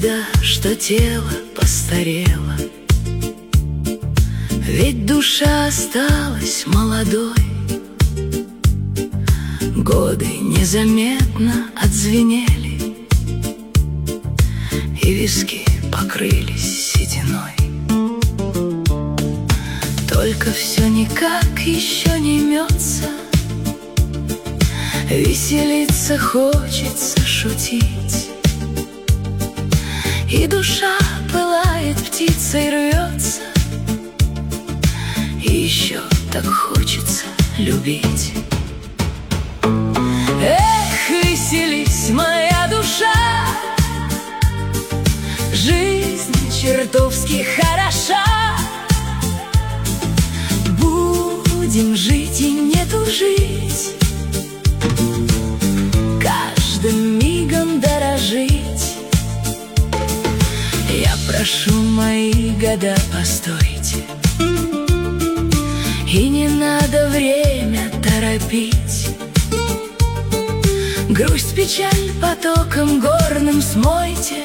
беда, что тело постарело, ведь душа осталась молодой. Годы незаметно отзвенели, и виски покрылись сединой. Только все никак еще не мется, веселиться хочется, шутить, и душа пылает, птицей рвется, и еще так хочется любить. Эх, веселись, моя душа, жизнь чертовски хороша. Будем жить и не тужить, каждым мигом дорожить. Я прошу, мои года, постойте, и не надо время торопить. Грусть, печаль потоком горным смойте,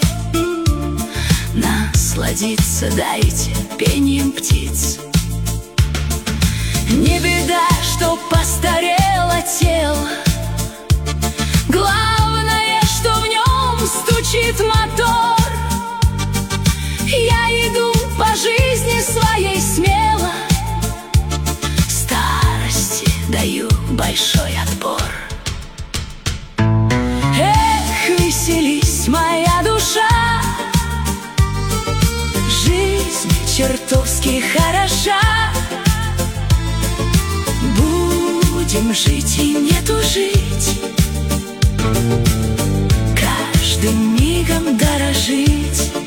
насладиться дайте пением птиц. Не беда, что постарело тело, главное, что в нем стучит мотор. Я иду по жизни своей смело, старости даю большой отпор. Эх, веселись, моя душа, жизнь чертовски хороша. Будем жить и не тужить, каждым мигом дорожить.